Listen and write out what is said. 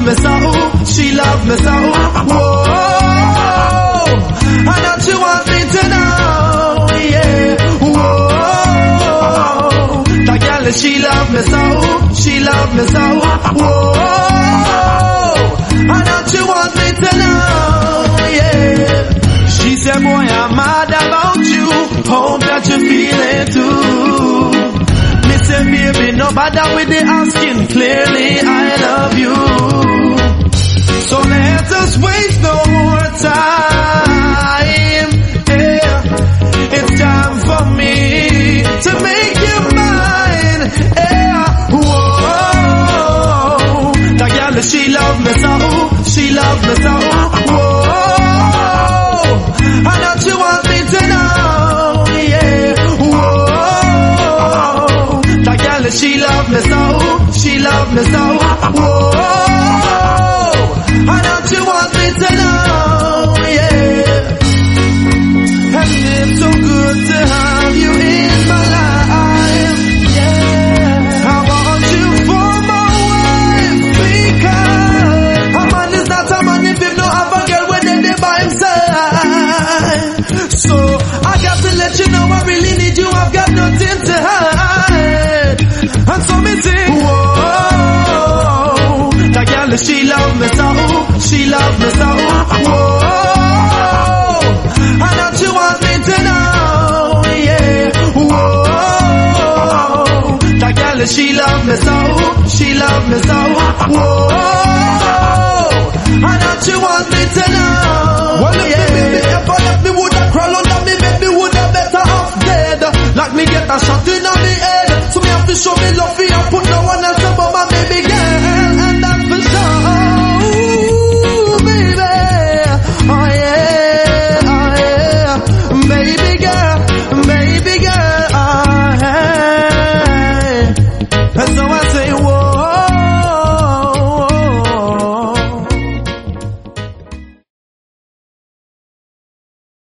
me so, she love me so. Whoa, and that she wants me to know, yeah. Whoa, that girl she love me so, she love me so. Whoa, and that she wants me to know, yeah. She said, boy, I'm mad about you. Hope that you feel it too. Me say, baby, no bother with the asking. Clearly, I love you. So let us waste no more time. Yeah. It's time for me to make you mine. Yeah. Whoa, that girl, she love me so. She love me so. Whoa. I know she wants me to know, yeah. Whoa, that girl, she love me so, she love me so. Whoa, I know she wants me to know, yeah. And it's so good to have you in my life, yeah. I want you for my wife, because a man is not a man if you don't have a girl when they're by himself. So I got to let you know I really need you. I've got nothing to hide. And so me think, whoa, that girl she love me so, she love me so. Whoa, I know she wants me to know, yeah. Whoa, that girl she love me so, she love me so. Whoa, I know she wants me to know. Well, yeah. Baby, if I let me would have crawl under me, baby would have better off dead. Like me get a shot in on the head, so me have to show me love for you, put